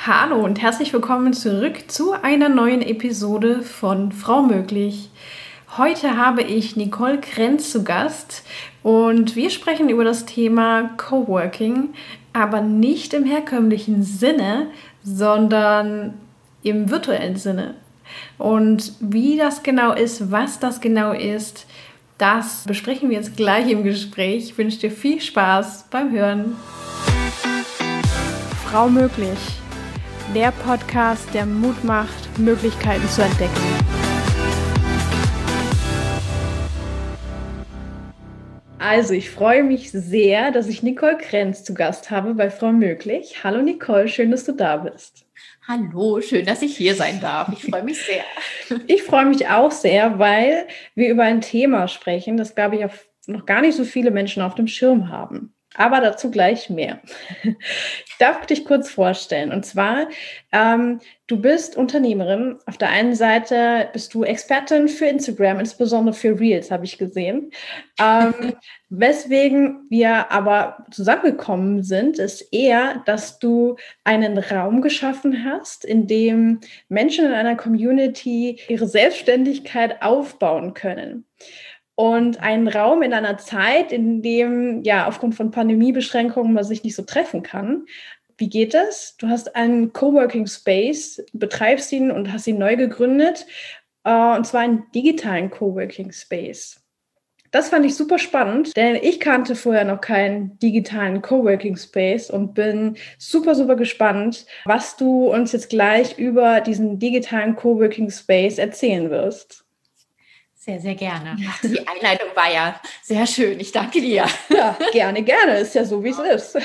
Hallo und herzlich willkommen zurück zu einer neuen Episode von Frau Möglich. Heute habe ich Nicole Krenz zu Gast und wir sprechen über das Thema Coworking, aber nicht im herkömmlichen Sinne, sondern im virtuellen Sinne. Und wie das genau ist, was das genau ist, das besprechen wir jetzt gleich im Gespräch. Ich wünsche dir viel Spaß beim Hören. Frau Möglich. Der Podcast, der Mut macht, Möglichkeiten zu entdecken. Also, ich freue mich sehr, dass ich Nicole Krenz zu Gast habe bei Frau Möglich. Hallo Nicole, schön, dass du da bist. Hallo, schön, dass ich hier sein darf. Ich freue mich sehr. Ich freue mich auch sehr, weil wir über ein Thema sprechen, das, glaube ich, noch gar nicht so viele Menschen auf dem Schirm haben. Aber dazu gleich mehr. Ich darf dich kurz vorstellen. Und zwar, du bist Unternehmerin. Auf der einen Seite bist du Expertin für Instagram, insbesondere für Reels, habe ich gesehen. Weswegen wir aber zusammengekommen sind, ist eher, dass du einen Raum geschaffen hast, in dem Menschen in einer Community ihre Selbstständigkeit aufbauen können. Und einen Raum in einer Zeit, in dem ja aufgrund von Pandemiebeschränkungen man sich nicht so treffen kann. Wie geht das? Du hast einen Coworking Space, betreibst ihn und hast ihn neu gegründet, und zwar einen digitalen Coworking Space. Das fand ich super spannend, denn ich kannte vorher noch keinen digitalen Coworking Space und bin super, super gespannt, was du uns jetzt gleich über diesen digitalen Coworking Space erzählen wirst. Sehr, sehr gerne. Die Einleitung war ja sehr schön. Ich danke dir. Ja, gerne, gerne. Ist ja so, wie es ist.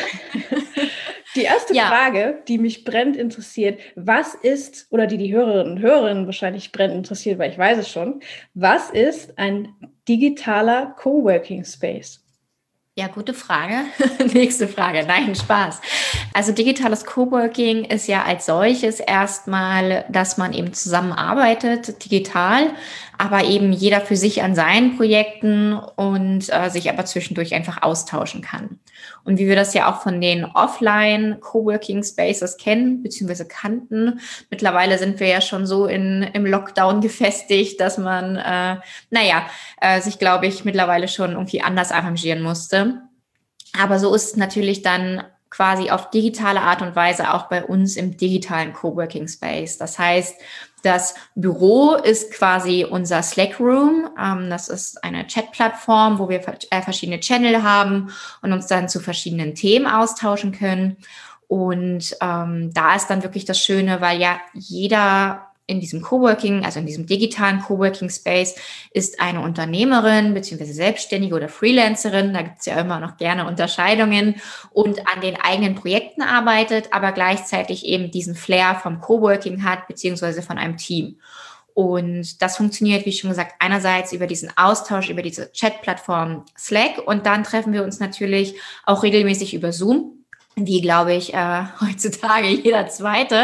Die erste Frage, die mich brennend interessiert, was ist, oder die Hörerinnen und Hörer wahrscheinlich brennend interessiert, weil ich weiß es schon, was ist ein digitaler Coworking Space? Ja, gute Frage. Nächste Frage. Nein, Spaß. Also digitales Coworking ist ja als solches erstmal, dass man eben zusammenarbeitet, digital, aber eben jeder für sich an seinen Projekten und sich aber zwischendurch einfach austauschen kann. Und wie wir das ja auch von den Offline-Coworking Spaces kennen, beziehungsweise kannten, mittlerweile sind wir ja schon so im Lockdown gefestigt, dass man, sich, glaube ich, mittlerweile schon irgendwie anders arrangieren musste. Aber so ist es natürlich dann quasi auf digitale Art und Weise auch bei uns im digitalen Coworking Space. Das heißt, das Büro ist quasi unser Slack Room. Das ist eine Chat-Plattform, wo wir verschiedene Channel haben und uns dann zu verschiedenen Themen austauschen können. Und da ist dann wirklich das Schöne, weil ja jeder in diesem Coworking, also in diesem digitalen Coworking Space, ist eine Unternehmerin beziehungsweise Selbstständige oder Freelancerin, da gibt es ja immer noch gerne Unterscheidungen, und an den eigenen Projekten arbeitet, aber gleichzeitig eben diesen Flair vom Coworking hat, beziehungsweise von einem Team. Und das funktioniert, wie schon gesagt, einerseits über diesen Austausch, über diese Chat-Plattform Slack, und dann treffen wir uns natürlich auch regelmäßig über Zoom, wie, glaube ich, heutzutage jeder Zweite,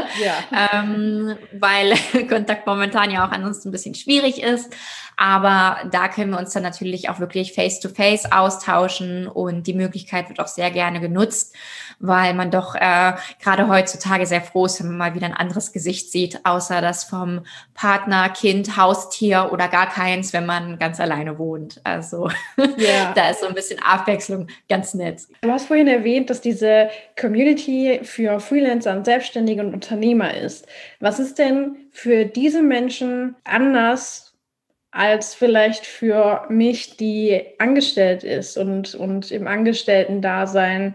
weil Kontakt momentan ja auch ansonsten ein bisschen schwierig ist. Aber da können wir uns dann natürlich auch wirklich face-to-face austauschen, und die Möglichkeit wird auch sehr gerne genutzt, weil man doch gerade heutzutage sehr froh ist, wenn man mal wieder ein anderes Gesicht sieht, außer das vom Partner, Kind, Haustier oder gar keins, wenn man ganz alleine wohnt. Also da ist so ein bisschen Abwechslung ganz nett. Du hast vorhin erwähnt, dass diese Community für Freelancer und Selbstständige und Unternehmer ist. Was ist denn für diese Menschen anders als vielleicht für mich, die angestellt ist und im Angestellten-Dasein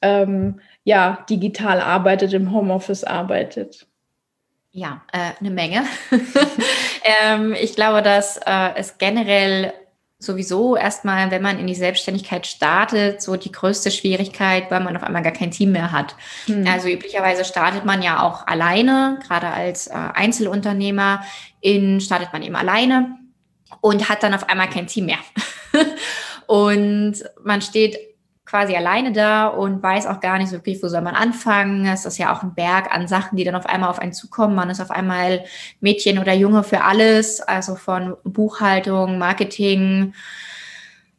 digital arbeitet, im Homeoffice arbeitet? Ja, eine Menge. Ich glaube, dass es generell sowieso erstmal, wenn man in die Selbstständigkeit startet, so die größte Schwierigkeit, weil man auf einmal gar kein Team mehr hat. Also üblicherweise startet man ja auch alleine, gerade als Einzelunternehmer, startet man eben alleine und hat dann auf einmal kein Team mehr. Und man steht quasi alleine da und weiß auch gar nicht so wirklich, wo soll man anfangen. Es ist ja auch ein Berg an Sachen, die dann auf einmal auf einen zukommen. Man ist auf einmal Mädchen oder Junge für alles, also von Buchhaltung, Marketing,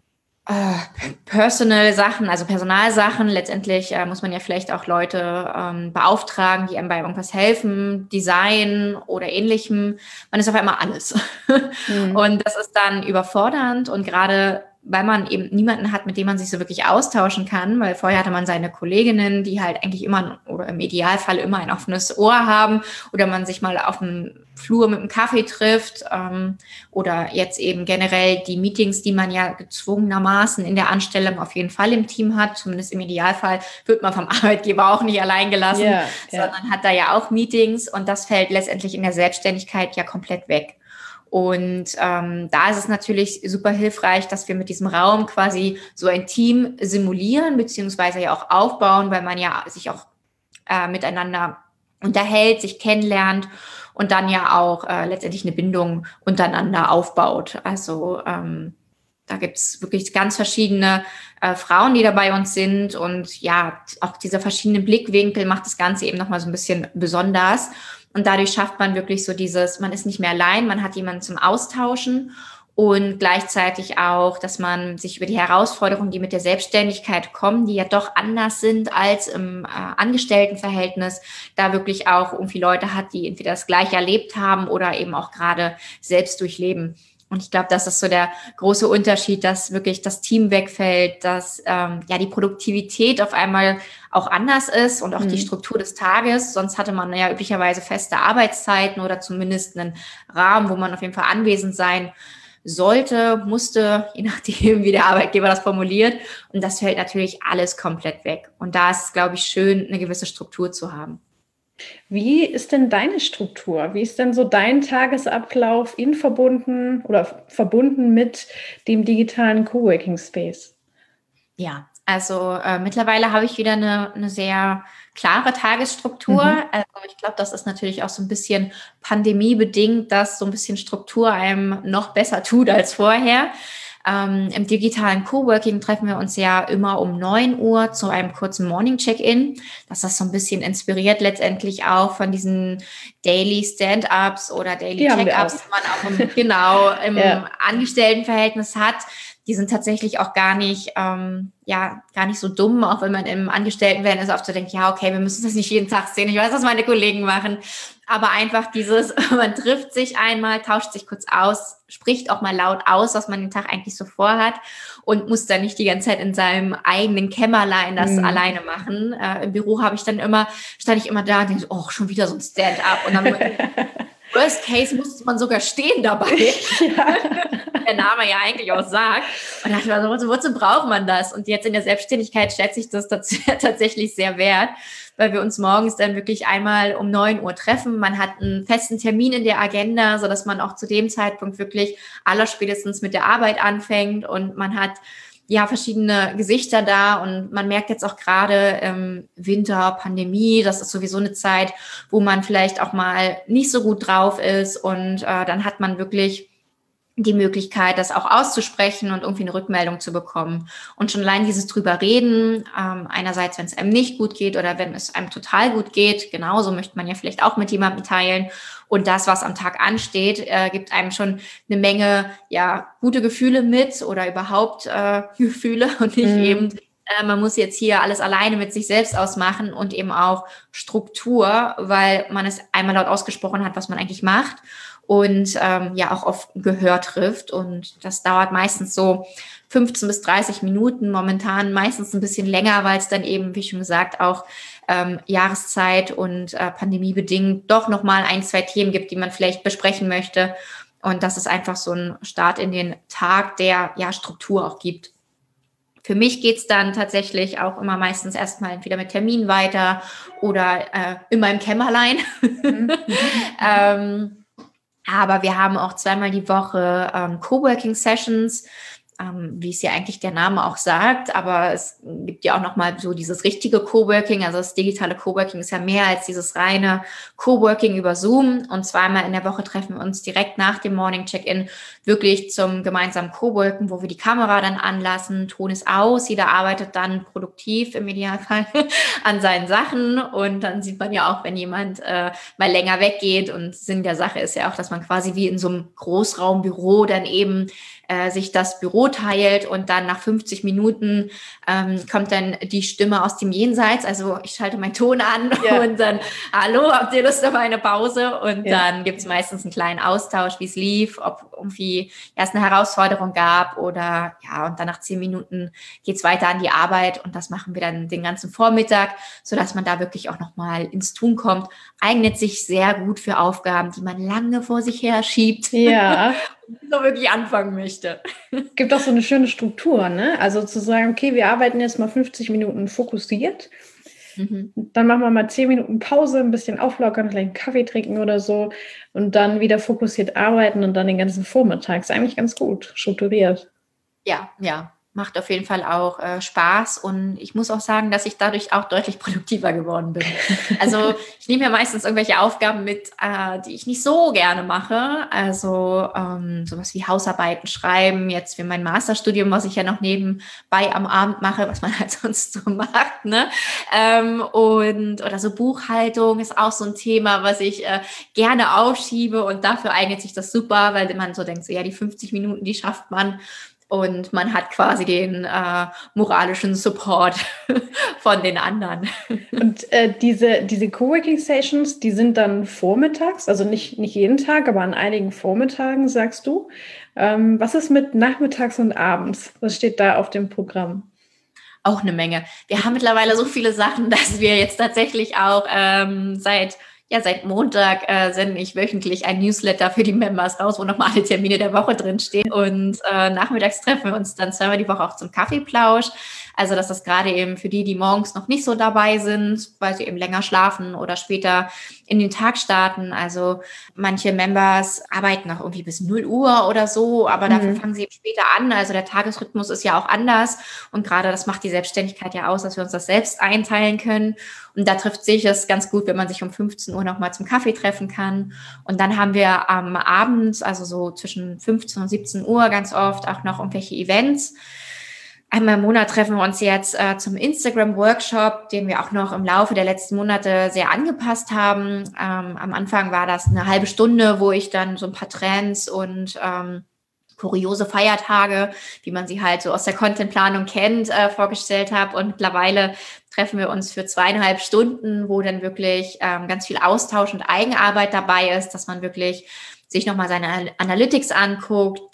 Personal-Sachen, also Personalsachen. Letztendlich muss man ja vielleicht auch Leute beauftragen, die einem bei irgendwas helfen, Design oder Ähnlichem. Man ist auf einmal alles. Und das ist dann überfordernd, und gerade weil man eben niemanden hat, mit dem man sich so wirklich austauschen kann, weil vorher hatte man seine Kolleginnen, die halt eigentlich immer oder im Idealfall immer ein offenes Ohr haben, oder man sich mal auf dem Flur mit einem Kaffee trifft, oder jetzt eben generell die Meetings, die man ja gezwungenermaßen in der Anstellung auf jeden Fall im Team hat. Zumindest im Idealfall wird man vom Arbeitgeber auch nicht allein gelassen, sondern hat da ja auch Meetings, und das fällt letztendlich in der Selbstständigkeit ja komplett weg. Und da ist es natürlich super hilfreich, dass wir mit diesem Raum quasi so ein Team simulieren, beziehungsweise ja auch aufbauen, weil man ja sich auch miteinander unterhält, sich kennenlernt und dann ja auch letztendlich eine Bindung untereinander aufbaut. Also da gibt's wirklich ganz verschiedene Frauen, die da bei uns sind, und ja, auch diese verschiedenen Blickwinkel macht das Ganze eben nochmal so ein bisschen besonders. Und dadurch schafft man wirklich so man ist nicht mehr allein, man hat jemanden zum Austauschen, und gleichzeitig auch, dass man sich über die Herausforderungen, die mit der Selbstständigkeit kommen, die ja doch anders sind als im Angestelltenverhältnis, da wirklich auch irgendwie Leute hat, die entweder das Gleiche erlebt haben oder eben auch gerade selbst durchleben. Und ich glaube, das ist so der große Unterschied, dass wirklich das Team wegfällt, dass die Produktivität auf einmal auch anders ist und auch die Struktur des Tages. Sonst hatte man ja üblicherweise feste Arbeitszeiten oder zumindest einen Rahmen, wo man auf jeden Fall anwesend sein sollte, musste, je nachdem, wie der Arbeitgeber das formuliert. Und das fällt natürlich alles komplett weg. Und da ist es, glaube ich, schön, eine gewisse Struktur zu haben. Wie ist denn deine Struktur? Wie ist denn so dein Tagesablauf verbunden mit dem digitalen Coworking Space? Ja, also mittlerweile habe ich wieder eine sehr klare Tagesstruktur. Also ich glaube, das ist natürlich auch so ein bisschen pandemiebedingt, dass so ein bisschen Struktur einem noch besser tut als vorher. Im digitalen Coworking treffen wir uns ja immer um 9 Uhr zu einem kurzen Morning-Check-In. Das ist so ein bisschen inspiriert letztendlich auch von diesen Daily Stand-Ups oder Daily Check-Ups, die man auch im Angestelltenverhältnis hat. Die sind tatsächlich auch gar nicht so dumm, auch wenn man im Angestelltenverhältnis oft so denkt, ja, okay, wir müssen das nicht jeden Tag sehen. Ich weiß, was meine Kollegen machen. Aber einfach man trifft sich einmal, tauscht sich kurz aus, spricht auch mal laut aus, was man den Tag eigentlich so vorhat, und muss dann nicht die ganze Zeit in seinem eigenen Kämmerlein das alleine machen. Im Büro stand ich immer da und denke, oh, schon wieder so ein Stand-up. Und dann Worst Case musste man sogar stehen dabei. Der Name ja eigentlich auch sagt. Und dachte ich mir so, wozu braucht man das? Und jetzt in der Selbstständigkeit schätze ich das tatsächlich sehr wert, weil wir uns morgens dann wirklich einmal um 9 Uhr treffen. Man hat einen festen Termin in der Agenda, sodass man auch zu dem Zeitpunkt wirklich allerspätestens mit der Arbeit anfängt, und man hat verschiedene Gesichter da, und man merkt jetzt auch gerade Winter, Pandemie, das ist sowieso eine Zeit, wo man vielleicht auch mal nicht so gut drauf ist, und dann hat man wirklich die Möglichkeit, das auch auszusprechen und irgendwie eine Rückmeldung zu bekommen. Und schon allein dieses drüber reden, einerseits, wenn es einem nicht gut geht oder wenn es einem total gut geht, genauso möchte man ja vielleicht auch mit jemandem teilen. Und das, was am Tag ansteht, gibt einem schon eine Menge, gute Gefühle mit, oder überhaupt Gefühle, und nicht eben, man muss jetzt hier alles alleine mit sich selbst ausmachen, und eben auch Struktur, weil man es einmal laut ausgesprochen hat, was man eigentlich macht, und auch auf Gehör trifft. Und das dauert meistens so 15 bis 30 Minuten, momentan meistens ein bisschen länger, weil es dann eben, wie schon gesagt, auch Jahreszeit und pandemiebedingt doch nochmal 1, 2 Themen gibt, die man vielleicht besprechen möchte. Und das ist einfach so ein Start in den Tag, der Struktur auch gibt. Für mich geht's dann tatsächlich auch immer meistens erstmal entweder mit Termin weiter oder in meinem Kämmerlein. Aber wir haben auch 2-mal die Woche Coworking-Sessions, wie es ja eigentlich der Name auch sagt, aber es gibt ja auch nochmal so dieses richtige Coworking, also das digitale Coworking ist ja mehr als dieses reine Coworking über Zoom, und 2-mal in der Woche treffen wir uns direkt nach dem Morning Check-In wirklich zum gemeinsamen Coworken, wo wir die Kamera dann anlassen, Ton ist aus, jeder arbeitet dann produktiv im Idealfall an seinen Sachen, und dann sieht man ja auch, wenn jemand mal länger weggeht, und Sinn der Sache ist ja auch, dass man quasi wie in so einem Großraumbüro dann eben sich das Büro teilt und dann nach 50 Minuten kommt dann die Stimme aus dem Jenseits. Also ich schalte meinen Ton an und dann, hallo, habt ihr Lust auf eine Pause? Und dann gibt es meistens einen kleinen Austausch, wie es lief, ob irgendwie erst eine Herausforderung gab oder und dann nach 10 Minuten geht's weiter an die Arbeit und das machen wir dann den ganzen Vormittag, sodass man da wirklich auch nochmal ins Tun kommt. Eignet sich sehr gut für Aufgaben, die man lange vor sich her schiebt. Ja. Und so wirklich anfangen möchte. Gibt auch so eine schöne Struktur, ne? Also zu sagen, okay, wir arbeiten jetzt mal 50 Minuten fokussiert. Dann machen wir mal 10 Minuten Pause, ein bisschen auflockern, vielleicht einen Kaffee trinken oder so und dann wieder fokussiert arbeiten und dann den ganzen Vormittag. Ist eigentlich ganz gut strukturiert. Ja. Macht auf jeden Fall auch Spaß und ich muss auch sagen, dass ich dadurch auch deutlich produktiver geworden bin. Also ich nehme ja meistens irgendwelche Aufgaben mit, die ich nicht so gerne mache. Also sowas wie Hausarbeiten schreiben, jetzt für mein Masterstudium, was ich ja noch nebenbei am Abend mache, was man halt sonst so macht, ne? Oder so Buchhaltung ist auch so ein Thema, was ich gerne aufschiebe und dafür eignet sich das super, weil man so denkt, so ja, die 50 Minuten, die schafft man. Und man hat quasi den moralischen Support von den anderen. Und diese Coworking Sessions, die sind dann vormittags, also nicht jeden Tag, aber an einigen Vormittagen, sagst du. Was ist mit nachmittags und abends? Was steht da auf dem Programm? Auch eine Menge. Wir haben mittlerweile so viele Sachen, dass wir jetzt tatsächlich auch seit Montag sende ich wöchentlich ein Newsletter für die Members raus, wo nochmal alle Termine der Woche drinstehen. Und nachmittags treffen wir uns dann zweimal die Woche auch zum Kaffeeplausch. Also das ist gerade eben für die morgens noch nicht so dabei sind, weil sie eben länger schlafen oder später in den Tag starten. Also manche Members arbeiten noch irgendwie bis 0 Uhr oder so, aber dafür fangen sie eben später an. Also der Tagesrhythmus ist ja auch anders. Und gerade das macht die Selbstständigkeit ja aus, dass wir uns das selbst einteilen können. Und da trifft sich es ganz gut, wenn man sich um 15 Uhr nochmal zum Kaffee treffen kann. Und dann haben wir am Abend, also so zwischen 15 und 17 Uhr ganz oft auch noch irgendwelche Events. Einmal im Monat treffen wir uns jetzt zum Instagram-Workshop, den wir auch noch im Laufe der letzten Monate sehr angepasst haben. Am Anfang war das eine halbe Stunde, wo ich dann so ein paar Trends und kuriose Feiertage, wie man sie halt so aus der Contentplanung kennt, vorgestellt habe. Und mittlerweile treffen wir uns für 2,5 Stunden, wo dann wirklich ganz viel Austausch und Eigenarbeit dabei ist, dass man wirklich sich nochmal seine Analytics anguckt,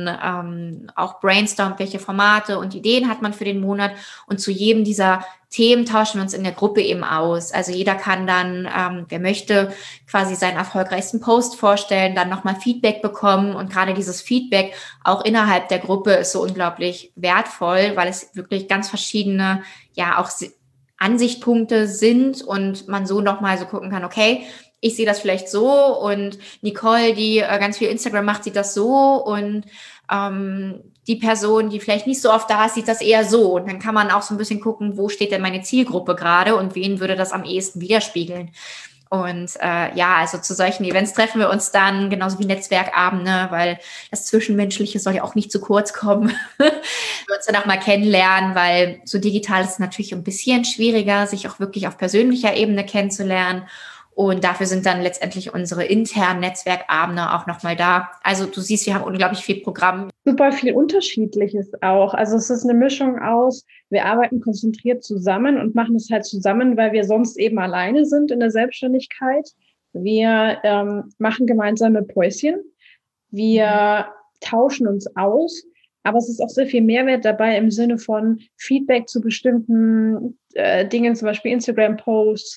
dann auch brainstormt, welche Formate und Ideen hat man für den Monat. Und zu jedem dieser Themen tauschen wir uns in der Gruppe eben aus. Also jeder kann dann, wer möchte, quasi seinen erfolgreichsten Post vorstellen, dann nochmal Feedback bekommen. Und gerade dieses Feedback auch innerhalb der Gruppe ist so unglaublich wertvoll, weil es wirklich ganz verschiedene, auch Ansichtspunkte sind und man so nochmal so gucken kann, okay, ich sehe das vielleicht so und Nicole, die ganz viel Instagram macht, sieht das so und die Person, die vielleicht nicht so oft da ist, sieht das eher so. Und dann kann man auch so ein bisschen gucken, wo steht denn meine Zielgruppe gerade und wen würde das am ehesten widerspiegeln. Und also zu solchen Events treffen wir uns dann, genauso wie Netzwerkabende, weil das Zwischenmenschliche soll ja auch nicht zu kurz kommen. Wir uns dann auch mal kennenlernen, weil so digital ist es natürlich ein bisschen schwieriger, sich auch wirklich auf persönlicher Ebene kennenzulernen. Und dafür sind dann letztendlich unsere internen Netzwerkabende auch nochmal da. Also du siehst, wir haben unglaublich viel Programm. Super viel Unterschiedliches auch. Also es ist eine Mischung aus, wir arbeiten konzentriert zusammen und machen es halt zusammen, weil wir sonst eben alleine sind in der Selbstständigkeit. Wir machen gemeinsame Päuschen. Wir tauschen uns aus. Aber es ist auch sehr viel Mehrwert dabei im Sinne von Feedback zu bestimmten Dingen, zum Beispiel Instagram-Posts,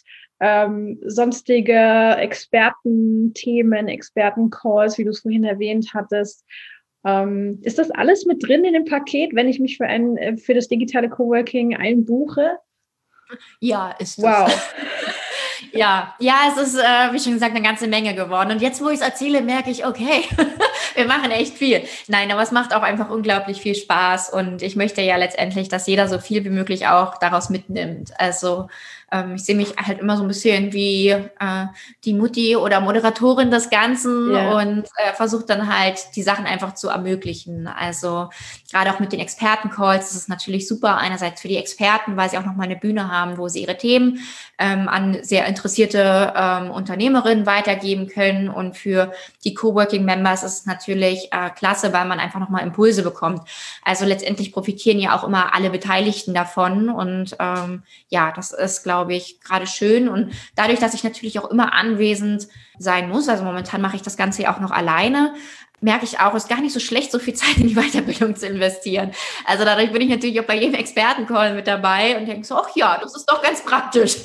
sonstige Expertenthemen, Expertencalls, wie du es vorhin erwähnt hattest. Ist das alles mit drin in dem Paket, wenn ich mich für das digitale Coworking einbuche? Ja, ist das. Wow. Ja, es ist, wie schon gesagt, eine ganze Menge geworden. Und jetzt, wo ich es erzähle, merke ich, okay, wir machen echt viel. Nein, aber es macht auch einfach unglaublich viel Spaß. Und ich möchte ja letztendlich, dass jeder so viel wie möglich auch daraus mitnimmt. Also Ich sehe mich halt immer so ein bisschen wie die Mutti oder Moderatorin des Ganzen und versuche dann halt die Sachen einfach zu ermöglichen. Also gerade auch mit den Expertencalls ist es natürlich super, einerseits für die Experten, weil sie auch nochmal eine Bühne haben, wo sie ihre Themen an sehr interessierte Unternehmerinnen weitergeben können, und für die Coworking-Members ist es natürlich klasse, weil man einfach nochmal Impulse bekommt. Also letztendlich profitieren ja auch immer alle Beteiligten davon, und das ist, glaube ich, gerade schön. Und dadurch, dass ich natürlich auch immer anwesend sein muss, also momentan mache ich das Ganze ja auch noch alleine, merke ich auch, es ist gar nicht so schlecht, so viel Zeit in die Weiterbildung zu investieren. Also dadurch bin ich natürlich auch bei jedem Expertencall mit dabei und denke so, ach ja, das ist doch ganz praktisch.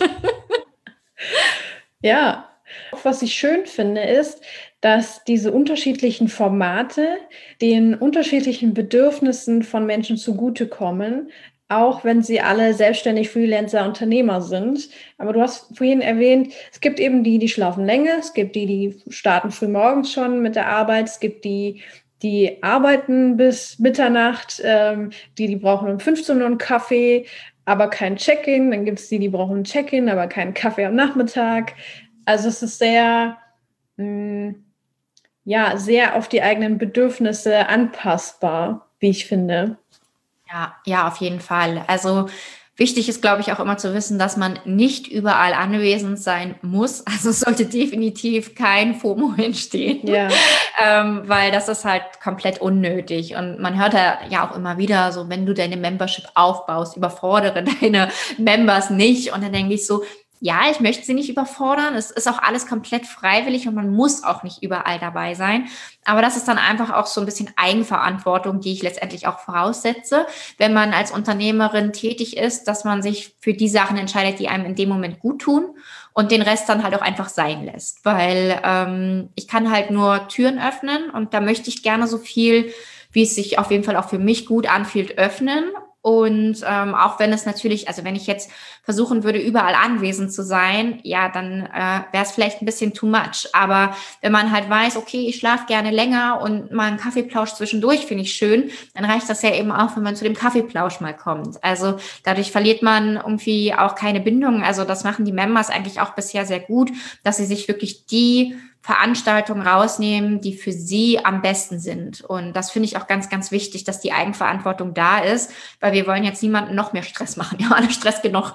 Ja, was ich schön finde, ist, dass diese unterschiedlichen Formate den unterschiedlichen Bedürfnissen von Menschen zugutekommen, auch wenn sie alle selbstständig Freelancer, Unternehmer sind. Aber du hast vorhin erwähnt, es gibt eben die schlafen länger, es gibt die starten früh morgens schon mit der Arbeit, es gibt die arbeiten bis Mitternacht, die brauchen um 15 Uhr einen Kaffee, aber kein Check-in. Dann gibt es die brauchen ein Check-in, aber keinen Kaffee am Nachmittag. Also es ist sehr sehr auf die eigenen Bedürfnisse anpassbar, wie ich finde. Ja, auf jeden Fall. Also wichtig ist, glaube ich, auch immer zu wissen, dass man nicht überall anwesend sein muss. Also es sollte definitiv kein FOMO entstehen, weil das ist halt komplett unnötig. Und man hört ja auch immer wieder so, wenn du deine Membership aufbaust, überfordere deine Members nicht. Und dann denke ich so, ja, ich möchte sie nicht überfordern. Es ist auch alles komplett freiwillig und man muss auch nicht überall dabei sein. Aber das ist dann einfach auch so ein bisschen Eigenverantwortung, die ich letztendlich auch voraussetze, wenn man als Unternehmerin tätig ist, dass man sich für die Sachen entscheidet, die einem in dem Moment gut tun und den Rest dann halt auch einfach sein lässt. Weil ich kann halt nur Türen öffnen und da möchte ich gerne so viel, wie es sich auf jeden Fall auch für mich gut anfühlt, öffnen. Und auch wenn es natürlich, also wenn ich jetzt versuchen würde, überall anwesend zu sein, ja, dann wäre es vielleicht ein bisschen too much. Aber wenn man halt weiß, okay, ich schlafe gerne länger und mal einen Kaffeeplausch zwischendurch finde ich schön, dann reicht das ja eben auch, wenn man zu dem Kaffeeplausch mal kommt. Also dadurch verliert man irgendwie auch keine Bindung. Also das machen die Members eigentlich auch bisher sehr gut, dass sie sich wirklich die Veranstaltungen rausnehmen, die für sie am besten sind. Und das finde ich auch ganz, ganz wichtig, dass die Eigenverantwortung da ist, weil wir wollen jetzt niemanden noch mehr Stress machen. Ja, alle Stress genug.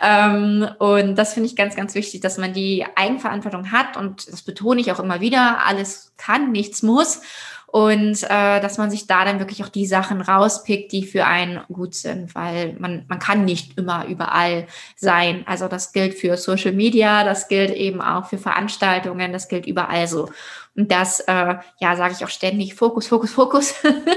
Und das finde ich ganz, ganz wichtig, dass man die Eigenverantwortung hat. Und das betone ich auch immer wieder. Alles kann, nichts muss. Und dass man sich da dann wirklich auch die Sachen rauspickt, die für einen gut sind, weil man kann nicht immer überall sein. Also das gilt für Social Media, das gilt eben auch für Veranstaltungen, das gilt überall so. Und das, sage ich auch ständig, Fokus, Fokus, Fokus.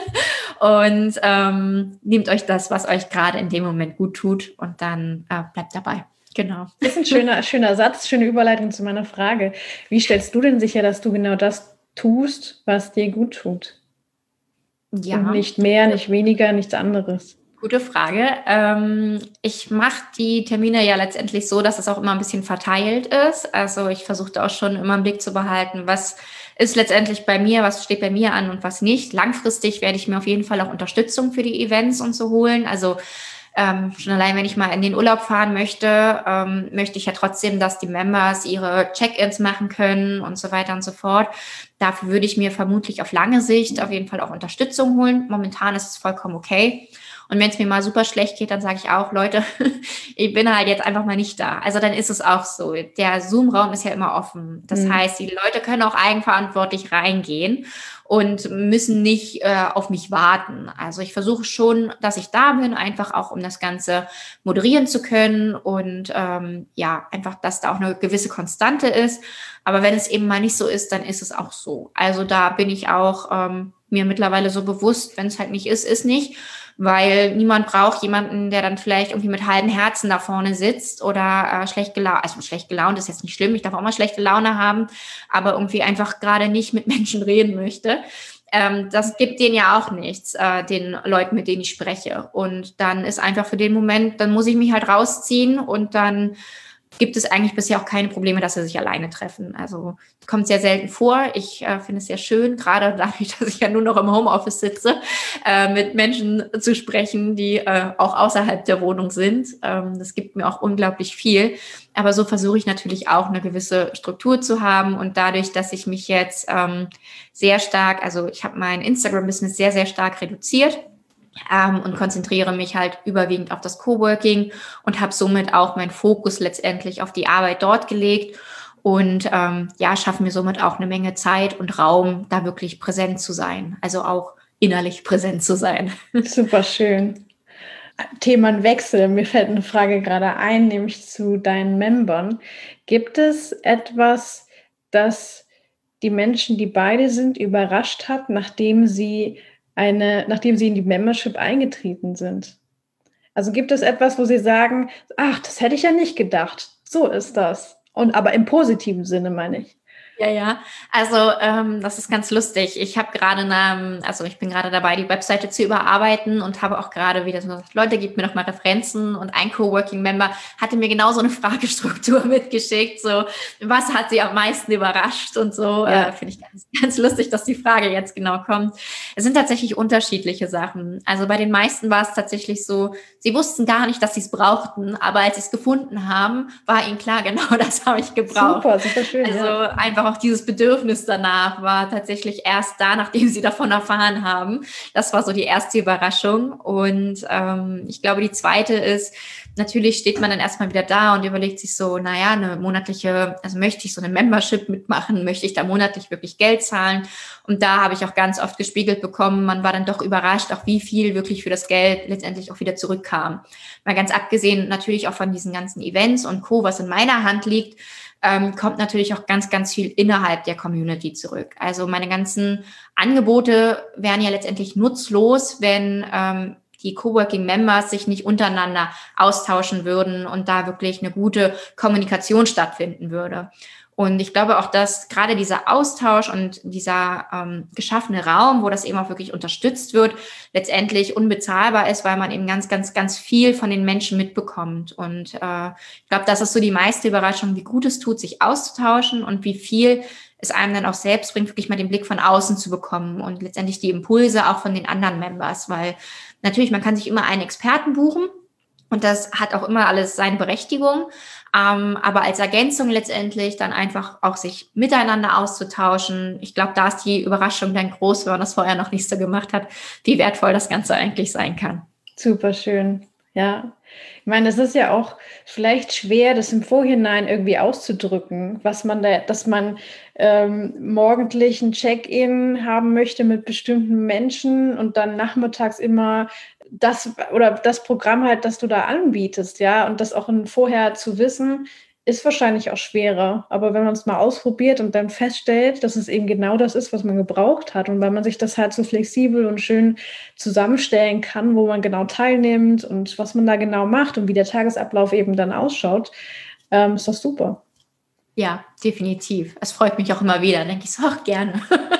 Und nehmt euch das, was euch gerade in dem Moment gut tut, und dann bleibt dabei. Genau. Das ist ein schöner Satz, schöne Überleitung zu meiner Frage. Wie stellst du denn sicher, dass du genau das tust, was dir gut tut? Ja. Und nicht mehr, nicht weniger, nichts anderes. Gute Frage. Ich mache die Termine ja letztendlich so, dass es auch immer ein bisschen verteilt ist. Also ich versuche auch schon immer im Blick zu behalten, was ist letztendlich bei mir, was steht bei mir an und was nicht. Langfristig werde ich mir auf jeden Fall auch Unterstützung für die Events und so holen. Also schon allein, wenn ich mal in den Urlaub fahren möchte, möchte ich ja trotzdem, dass die Members ihre Check-ins machen können und so weiter und so fort. Dafür würde ich mir vermutlich auf lange Sicht auf jeden Fall auch Unterstützung holen. Momentan ist es vollkommen okay. Und wenn es mir mal super schlecht geht, dann sage ich auch, Leute, ich bin halt jetzt einfach mal nicht da. Also dann ist es auch so. Der Zoom-Raum ist ja immer offen. Das heißt, die Leute können auch eigenverantwortlich reingehen und müssen nicht auf mich warten. Also ich versuche schon, dass ich da bin, einfach auch, um das Ganze moderieren zu können und einfach, dass da auch eine gewisse Konstante ist. Aber wenn es eben mal nicht so ist, dann ist es auch so. Also da bin ich auch mir mittlerweile so bewusst, wenn es halt nicht ist, ist nicht. Weil niemand braucht jemanden, der dann vielleicht irgendwie mit halbem Herzen da vorne sitzt oder schlecht gelaunt. Also schlecht gelaunt ist jetzt nicht schlimm, ich darf auch mal schlechte Laune haben, aber irgendwie einfach gerade nicht mit Menschen reden möchte. Das gibt denen ja auch nichts, den Leuten, mit denen ich spreche. Und dann ist einfach für den Moment, dann muss ich mich halt rausziehen und dann gibt es eigentlich bisher auch keine Probleme, dass sie sich alleine treffen. Also kommt sehr selten vor. Ich finde es sehr schön, gerade dadurch, dass ich ja nur noch im Homeoffice sitze, mit Menschen zu sprechen, die auch außerhalb der Wohnung sind. Das gibt mir auch unglaublich viel. Aber so versuche ich natürlich auch eine gewisse Struktur zu haben. Und dadurch, dass ich mich jetzt sehr stark, also ich habe mein Instagram-Business sehr, sehr stark reduziert, und konzentriere mich halt überwiegend auf das Coworking und habe somit auch meinen Fokus letztendlich auf die Arbeit dort gelegt und schaffe mir somit auch eine Menge Zeit und Raum, da wirklich präsent zu sein, also auch innerlich präsent zu sein. Super schön. Themenwechsel. Mir fällt eine Frage gerade ein, nämlich zu deinen Membern. Gibt es etwas, das die Menschen, die bei dir sind, überrascht hat, nachdem sie in die Membership eingetreten sind? Also gibt es etwas, wo sie sagen, ach, das hätte ich ja nicht gedacht. So ist das. Und aber im positiven Sinne, meine ich. Ja. Also das ist ganz lustig. Ich bin gerade dabei, die Webseite zu überarbeiten und habe auch gerade wieder so gesagt, Leute, gebt mir doch mal Referenzen. Und ein Coworking-Member hatte mir genau so eine Fragestruktur mitgeschickt, so, was hat sie am meisten überrascht und so. Ja. Finde ich ganz, ganz lustig, dass die Frage jetzt genau kommt. Es sind tatsächlich unterschiedliche Sachen. Also bei den meisten war es tatsächlich so, sie wussten gar nicht, dass sie es brauchten, aber als sie es gefunden haben, war ihnen klar, genau das habe ich gebraucht. Super schön. Also einfach auch dieses Bedürfnis danach war tatsächlich erst da, nachdem sie davon erfahren haben. Das war so die erste Überraschung. Und ich glaube, die zweite ist, natürlich steht man dann erstmal wieder da und überlegt sich so, eine monatliche, also möchte ich so eine Membership mitmachen, möchte ich da monatlich wirklich Geld zahlen? Und da habe ich auch ganz oft gespiegelt bekommen, man war dann doch überrascht, auch wie viel wirklich für das Geld letztendlich auch wieder zurückkam. Mal ganz abgesehen natürlich auch von diesen ganzen Events und Co., was in meiner Hand liegt, kommt natürlich auch ganz, ganz viel innerhalb der Community zurück. Also meine ganzen Angebote wären ja letztendlich nutzlos, wenn die Coworking-Members sich nicht untereinander austauschen würden und da wirklich eine gute Kommunikation stattfinden würde. Und ich glaube auch, dass gerade dieser Austausch und dieser geschaffene Raum, wo das eben auch wirklich unterstützt wird, letztendlich unbezahlbar ist, weil man eben ganz, ganz, ganz viel von den Menschen mitbekommt. Und ich glaube, das ist so die meiste Überraschung, wie gut es tut, sich auszutauschen und wie viel es einem dann auch selbst bringt, wirklich mal den Blick von außen zu bekommen und letztendlich die Impulse auch von den anderen Members, weil natürlich, man kann sich immer einen Experten buchen und das hat auch immer alles seine Berechtigung. Aber als Ergänzung letztendlich dann einfach auch sich miteinander auszutauschen. Ich glaube, da ist die Überraschung dann groß, wenn man das vorher noch nicht so gemacht hat, wie wertvoll das Ganze eigentlich sein kann. Super schön, ja. Ich meine, es ist ja auch vielleicht schwer, das im Vorhinein irgendwie auszudrücken, dass man morgendlich ein Check-in haben möchte mit bestimmten Menschen und dann nachmittags immer das Programm halt, das du da anbietest, ja, und das auch vorher zu wissen, ist wahrscheinlich auch schwerer. Aber wenn man es mal ausprobiert und dann feststellt, dass es eben genau das ist, was man gebraucht hat und weil man sich das halt so flexibel und schön zusammenstellen kann, wo man genau teilnimmt und was man da genau macht und wie der Tagesablauf eben dann ausschaut, ist das super. Ja, definitiv. Es freut mich auch immer wieder. Denke ich so, ach, gerne.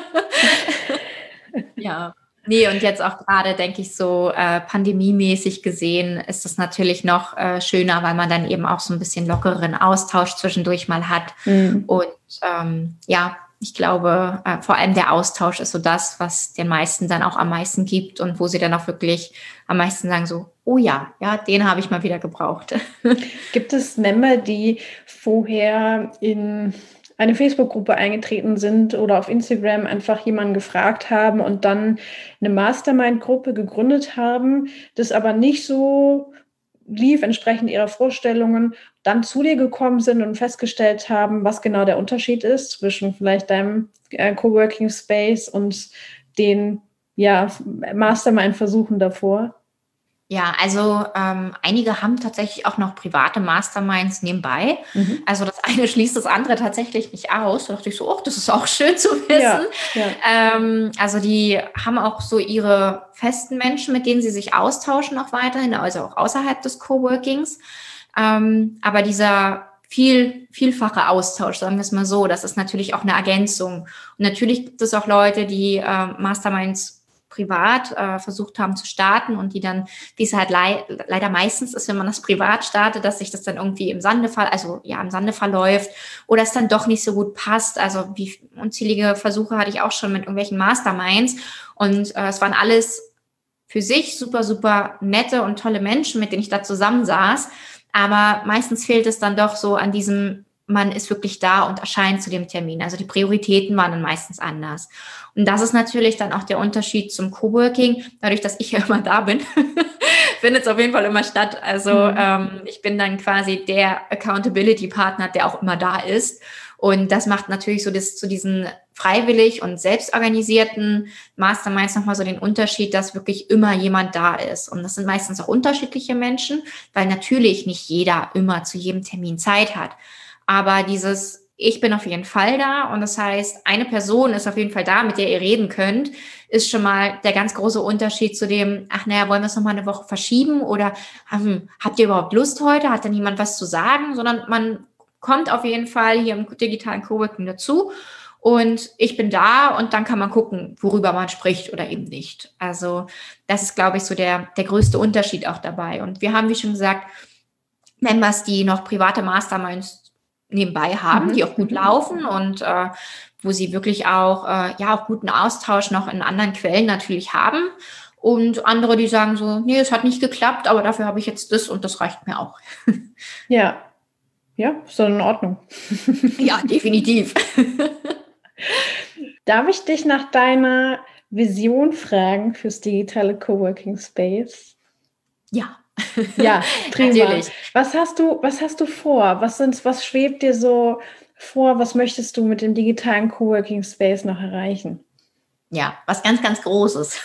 Ja. Nee, und jetzt auch gerade, denke ich, so pandemiemäßig gesehen ist das natürlich noch schöner, weil man dann eben auch so ein bisschen lockeren Austausch zwischendurch mal hat. Mhm. Und ich glaube, vor allem der Austausch ist so das, was den meisten dann auch am meisten gibt und wo sie dann auch wirklich am meisten sagen so, oh ja, den habe ich mal wieder gebraucht. Gibt es Member, die vorher in eine Facebook-Gruppe eingetreten sind oder auf Instagram einfach jemanden gefragt haben und dann eine Mastermind-Gruppe gegründet haben, das aber nicht so lief, entsprechend ihrer Vorstellungen, dann zu dir gekommen sind und festgestellt haben, was genau der Unterschied ist zwischen vielleicht deinem Coworking Space und den Mastermind-Versuchen davor? Ja, also einige haben tatsächlich auch noch private Masterminds nebenbei. Mhm. Also das eine schließt das andere tatsächlich nicht aus. Da dachte ich so, das ist auch schön zu wissen. Ja. Also die haben auch so ihre festen Menschen, mit denen sie sich austauschen auch weiterhin, also auch außerhalb des Coworkings. Aber dieser vielfache Austausch, sagen wir es mal so, das ist natürlich auch eine Ergänzung. Und natürlich gibt es auch Leute, die Masterminds privat versucht haben zu starten und die es halt leider meistens ist, wenn man das privat startet, dass sich das dann irgendwie im Sande verläuft oder es dann doch nicht so gut passt. Also wie unzählige Versuche hatte ich auch schon mit irgendwelchen Masterminds und es waren alles für sich super, super nette und tolle Menschen, mit denen ich da zusammensaß. Aber meistens fehlt es dann doch so an diesem, man ist wirklich da und erscheint zu dem Termin. Also die Prioritäten waren dann meistens anders. Und das ist natürlich dann auch der Unterschied zum Coworking. Dadurch, dass ich ja immer da bin, findet es auf jeden Fall immer statt. Also ich bin dann quasi der Accountability-Partner, der auch immer da ist. Und das macht natürlich so zu diesen freiwillig und selbstorganisierten Masterminds nochmal so den Unterschied, dass wirklich immer jemand da ist. Und das sind meistens auch unterschiedliche Menschen, weil natürlich nicht jeder immer zu jedem Termin Zeit hat. Aber ich bin auf jeden Fall da und das heißt, eine Person ist auf jeden Fall da, mit der ihr reden könnt, ist schon mal der ganz große Unterschied zu dem, wollen wir es nochmal eine Woche verschieben oder habt ihr überhaupt Lust heute? Hat denn jemand was zu sagen? Sondern man kommt auf jeden Fall hier im digitalen Coworking dazu und ich bin da und dann kann man gucken, worüber man spricht oder eben nicht. Also das ist, glaube ich, so der größte Unterschied auch dabei. Und wir haben, wie schon gesagt, Members, die noch private Masterminds nebenbei haben, die auch gut laufen und wo sie wirklich auch guten Austausch noch in anderen Quellen natürlich haben. Und andere, die sagen so, nee, es hat nicht geklappt, aber dafür habe ich jetzt das und das reicht mir auch. Ja, ist doch in Ordnung. Ja, definitiv. Darf ich dich nach deiner Vision fragen fürs digitale Coworking Space? Ja. Ja, prima. Natürlich. Was hast du vor? Was schwebt dir so vor? Was möchtest du mit dem digitalen Coworking Space noch erreichen? Ja, was ganz, ganz Großes.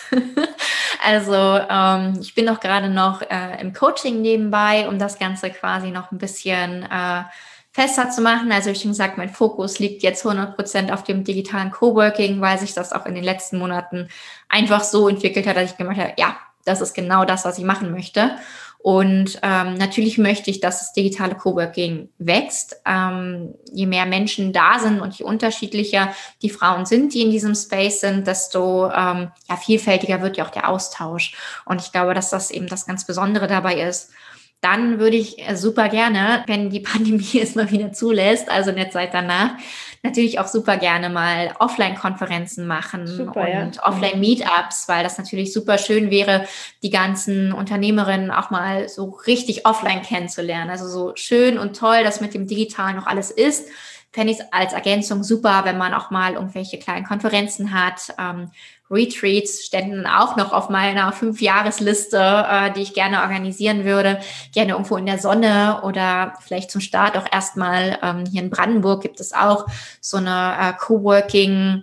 Also ich bin auch gerade noch im Coaching nebenbei, um das Ganze quasi noch ein bisschen fester zu machen. Also wie schon gesagt, mein Fokus liegt jetzt 100% auf dem digitalen Coworking, weil sich das auch in den letzten Monaten einfach so entwickelt hat, dass ich gemerkt habe, ja, das ist genau das, was ich machen möchte. Und natürlich möchte ich, dass das digitale Coworking wächst. Je mehr Menschen da sind und je unterschiedlicher die Frauen sind, die in diesem Space sind, desto vielfältiger wird ja auch der Austausch. Und ich glaube, dass das eben das ganz Besondere dabei ist. Dann würde ich super gerne, wenn die Pandemie es mal wieder zulässt, also in der Zeit danach, natürlich auch super gerne mal Offline-Konferenzen machen und Offline-Meetups, weil das natürlich super schön wäre, die ganzen Unternehmerinnen auch mal so richtig offline kennenzulernen. Also so schön und toll, dass mit dem Digitalen noch alles ist. Fände ich es als Ergänzung super, wenn man auch mal irgendwelche kleinen Konferenzen hat. Retreats ständen auch noch auf meiner 5-Jahres-Liste, die ich gerne organisieren würde. Gerne irgendwo in der Sonne oder vielleicht zum Start auch erstmal hier in Brandenburg gibt es auch so eine Coworking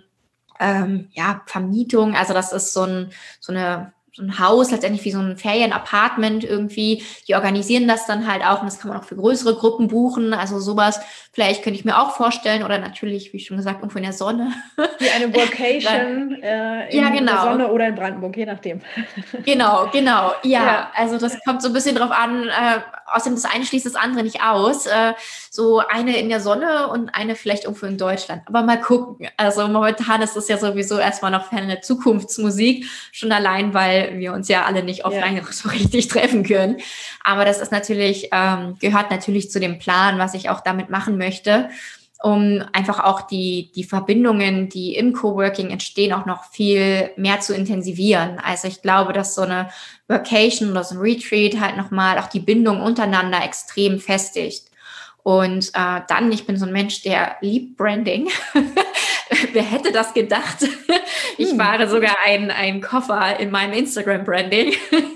Vermietung. Also das ist so ein Haus, letztendlich wie so ein Ferienapartment irgendwie. Die organisieren das dann halt auch und das kann man auch für größere Gruppen buchen. Also sowas vielleicht könnte ich mir auch vorstellen oder natürlich, wie schon gesagt, irgendwo in der Sonne. Wie eine Workation in der Sonne oder in Brandenburg, je nachdem. Genau. Ja, also das kommt so ein bisschen drauf an. Außerdem das eine schließt das andere nicht aus. So eine in der Sonne und eine vielleicht irgendwo in Deutschland. Aber mal gucken. Also momentan ist das ja sowieso erstmal noch ferne Zukunftsmusik. Schon allein, weil wir uns ja alle nicht offline so richtig treffen können. Aber das ist natürlich, gehört natürlich zu dem Plan, was ich auch damit machen möchte, um einfach auch die Verbindungen, die im Coworking entstehen, auch noch viel mehr zu intensivieren. Also ich glaube, dass so eine Vacation oder so ein Retreat halt nochmal auch die Bindung untereinander extrem festigt. Und dann, ich bin so ein Mensch, der liebt Branding. Wer hätte das gedacht? Ich fahre sogar einen Koffer in meinem Instagram-Branding.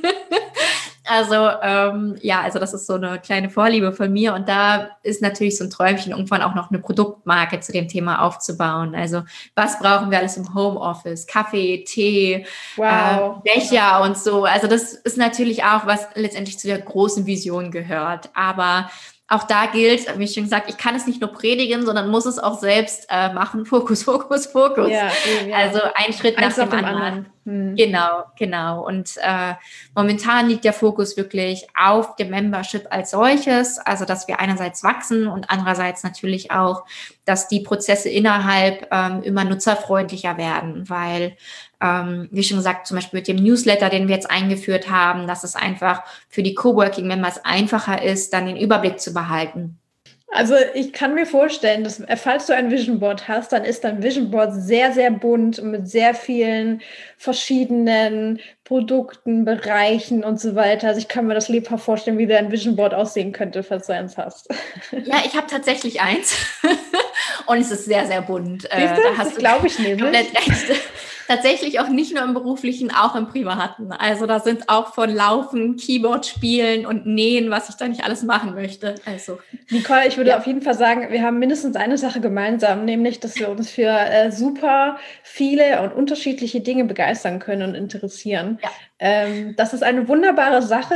Also das ist so eine kleine Vorliebe von mir und da ist natürlich so ein Träumchen, irgendwann auch noch eine Produktmarke zu dem Thema aufzubauen. Also was brauchen wir alles im Homeoffice? Kaffee, Tee, Becher und so. Also das ist natürlich auch, was letztendlich zu der großen Vision gehört. Aber auch da gilt, wie schon gesagt, ich kann es nicht nur predigen, sondern muss es auch selbst machen. Fokus. Ja. Also ein Schritt nach dem anderen. Genau, genau. Und momentan liegt der Fokus wirklich auf dem Membership als solches, also dass wir einerseits wachsen und andererseits natürlich auch, dass die Prozesse innerhalb immer nutzerfreundlicher werden, weil, wie schon gesagt, zum Beispiel mit dem Newsletter, den wir jetzt eingeführt haben, dass es einfach für die Coworking-Members einfacher ist, dann den Überblick zu behalten. Also ich kann mir vorstellen, dass falls du ein Vision Board hast, dann ist dein Vision Board sehr, sehr bunt und mit sehr vielen verschiedenen Produkten, Bereichen und so weiter. Also ich kann mir das lebhaft vorstellen, wie dein Vision Board aussehen könnte, falls du eins hast. Ja, ich habe tatsächlich eins und es ist sehr, sehr bunt. Da hast das glaube ich nämlich. Tatsächlich auch nicht nur im beruflichen, auch im privaten. Also da sind auch von Laufen, Keyboard spielen und Nähen, was ich da nicht alles machen möchte. Also Nicole, ich würde auf jeden Fall sagen, wir haben mindestens eine Sache gemeinsam, nämlich, dass wir uns für super viele und unterschiedliche Dinge begeistern können und interessieren. Ja. Das ist eine wunderbare Sache.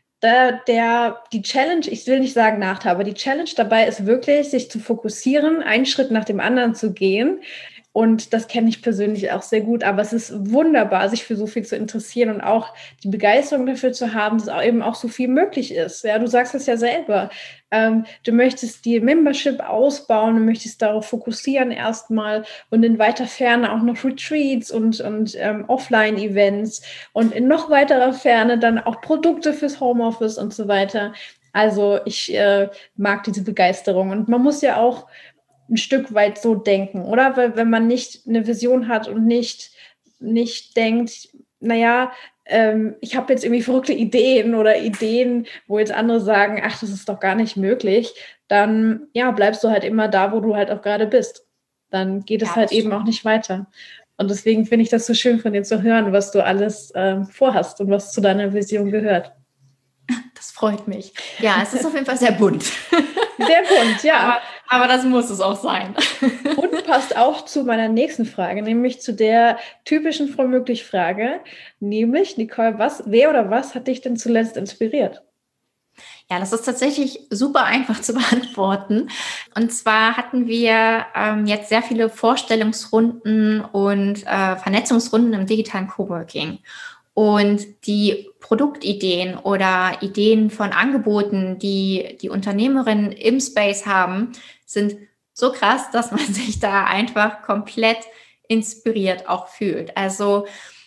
Die Challenge, ich will nicht sagen Nachteil, aber die Challenge dabei ist wirklich, sich zu fokussieren, einen Schritt nach dem anderen zu gehen. Und das kenne ich persönlich auch sehr gut. Aber es ist wunderbar, sich für so viel zu interessieren und auch die Begeisterung dafür zu haben, dass auch eben auch so viel möglich ist. Ja, du sagst es ja selber. Du möchtest die Membership ausbauen, du möchtest darauf fokussieren erstmal und in weiter Ferne auch noch Retreats und Offline-Events und in noch weiterer Ferne dann auch Produkte fürs Homeoffice und so weiter. Also ich mag diese Begeisterung. Und man muss ja auch ein Stück weit so denken, oder? Weil wenn man nicht eine Vision hat und nicht denkt, naja, ich habe jetzt irgendwie verrückte Ideen oder Ideen, wo jetzt andere sagen, ach, das ist doch gar nicht möglich, dann ja, bleibst du halt immer da, wo du halt auch gerade bist. Dann geht es halt eben auch nicht weiter. Und deswegen finde ich das so schön von dir zu hören, was du alles vorhast und was zu deiner Vision gehört. Das freut mich. Ja, es ist auf jeden Fall sehr bunt. Sehr bunt, ja. Aber das muss es auch sein. Und passt auch zu meiner nächsten Frage, nämlich zu der typischen Frau Möglich-Frage, nämlich, Nicole, wer oder was hat dich denn zuletzt inspiriert? Ja, das ist tatsächlich super einfach zu beantworten. Und zwar hatten wir jetzt sehr viele Vorstellungsrunden und Vernetzungsrunden im digitalen Coworking. Und die Produktideen oder Ideen von Angeboten, die die Unternehmerinnen im Space haben, sind so krass, dass man sich da einfach komplett inspiriert auch fühlt. Also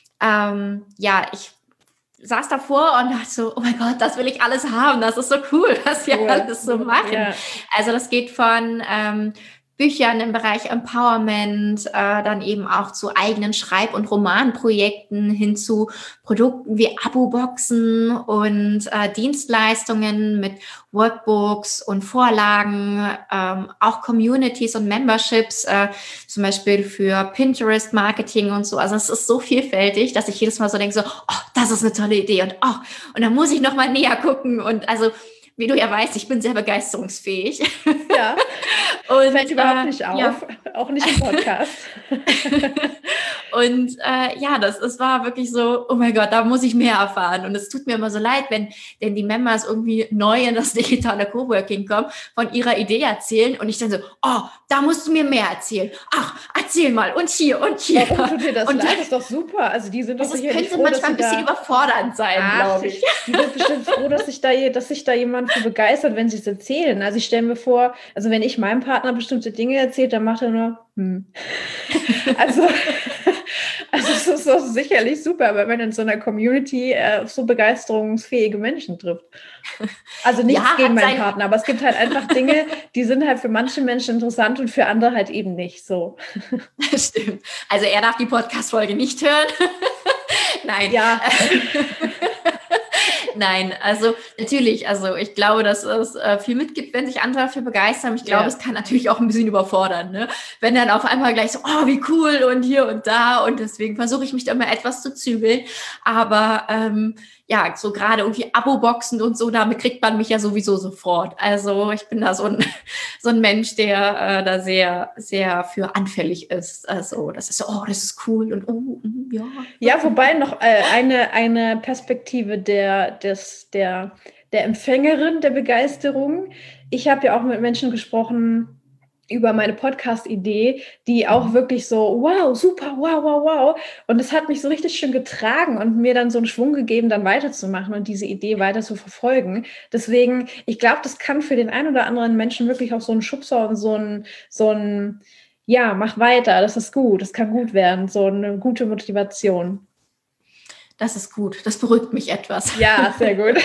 ich saß davor und dachte so, oh mein Gott, das will ich alles haben, das ist so cool, was wir alles so machen. Ja. Also das geht von Büchern im Bereich Empowerment, dann eben auch zu eigenen Schreib- und Romanprojekten hin zu Produkten wie Abo-Boxen und Dienstleistungen mit Workbooks und Vorlagen, auch Communities und Memberships, zum Beispiel für Pinterest-Marketing und so. Also es ist so vielfältig, dass ich jedes Mal so denke, so, oh, das ist eine tolle Idee und und dann muss ich noch mal näher gucken und also wie du ja weißt, ich bin sehr begeisterungsfähig. Ja, und fällt überhaupt nicht auf, ja. Auch nicht im Podcast. Und es war wirklich so, oh mein Gott, da muss ich mehr erfahren. Und es tut mir immer so leid, wenn die Members irgendwie neu in das digitale Coworking kommen, von ihrer Idee erzählen und ich dann so, oh, da musst du mir mehr erzählen. Ach, erzähl mal und hier und hier. Warum tut dir das leid? Das ist doch super. Also die sind doch sicherlich froh, manchmal ein bisschen überfordernd sein, glaube ich. Die sind bestimmt froh, dass sich da jemand für begeistert, wenn sie es erzählen. Also ich stelle mir vor, also wenn ich meinem Partner bestimmte Dinge erzählt, dann macht er nur, Also es ist doch sicherlich super, wenn man in so einer Community so begeisterungsfähige Menschen trifft. Also nichts gegen meinen Partner, aber es gibt halt einfach Dinge, die sind halt für manche Menschen interessant und für andere halt eben nicht so. Stimmt. Also er darf die Podcast-Folge nicht hören. Nein. Ja. Nein, also natürlich, also ich glaube, dass es viel mitgibt, wenn sich andere dafür begeistern. Ich glaube, es kann natürlich auch ein bisschen überfordern, ne? Wenn dann auf einmal gleich so, oh, wie cool und hier und da und deswegen versuche ich mich da mal etwas zu zügeln. Aber so gerade irgendwie Abo-Boxen und so, damit kriegt man mich ja sowieso sofort. Also ich bin da so ein Mensch, der da sehr, sehr für anfällig ist. Also das ist so, oh, das ist cool und ja. Ja, wobei noch eine Perspektive der Empfängerin der Begeisterung. Ich habe ja auch mit Menschen gesprochen, über meine Podcast-Idee, die auch wirklich so, wow, super, wow, wow, wow. Und es hat mich so richtig schön getragen und mir dann so einen Schwung gegeben, dann weiterzumachen und diese Idee weiter zu verfolgen. Deswegen, ich glaube, das kann für den einen oder anderen Menschen wirklich auch so ein Schubser und so ein, ja, mach weiter, das ist gut, das kann gut werden, so eine gute Motivation. Das ist gut, das beruhigt mich etwas. Ja, sehr gut.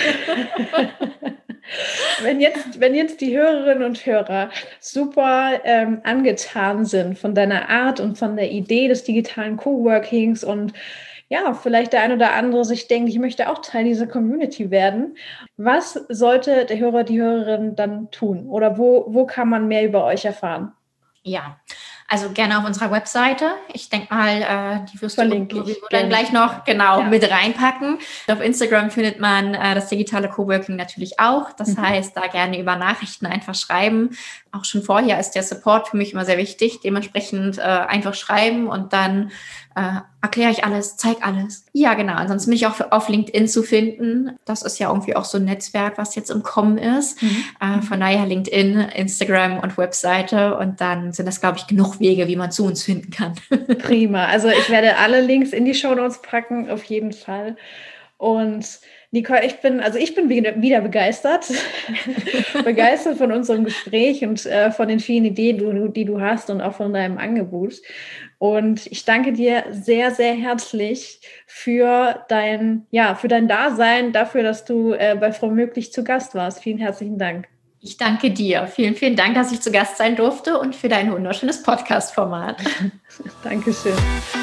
Wenn jetzt die Hörerinnen und Hörer super angetan sind von deiner Art und von der Idee des digitalen Coworkings und ja, vielleicht der ein oder andere sich denkt, ich möchte auch Teil dieser Community werden, was sollte der Hörer, die Hörerin dann tun? Oder wo kann man mehr über euch erfahren? Ja, also gerne auf unserer Webseite. Ich denke mal, die wirst Verlinke du ich dann gleich noch mit reinpacken. Auf Instagram findet man das digitale Coworking natürlich auch. Das heißt, da gerne über Nachrichten einfach schreiben. Auch schon vorher ist der Support für mich immer sehr wichtig. Dementsprechend einfach schreiben und dann erkläre ich alles, zeige alles. Ja, genau. Ansonsten bin ich auch auf LinkedIn zu finden. Das ist ja irgendwie auch so ein Netzwerk, was jetzt im Kommen ist. Von daher LinkedIn, Instagram und Webseite. Und dann sind das, glaube ich, genug Wege, wie man zu uns finden kann. Prima. Also ich werde alle Links in die Shownotes packen, auf jeden Fall. Und Nicole, ich bin wieder begeistert. Begeistert von unserem Gespräch und von den vielen Ideen, die du hast und auch von deinem Angebot. Und ich danke dir sehr, sehr herzlich für dein Dasein, dafür, dass du bei Frau Möglich zu Gast warst. Vielen herzlichen Dank. Ich danke dir. Vielen, vielen Dank, dass ich zu Gast sein durfte und für dein wunderschönes Podcast-Format. Dankeschön.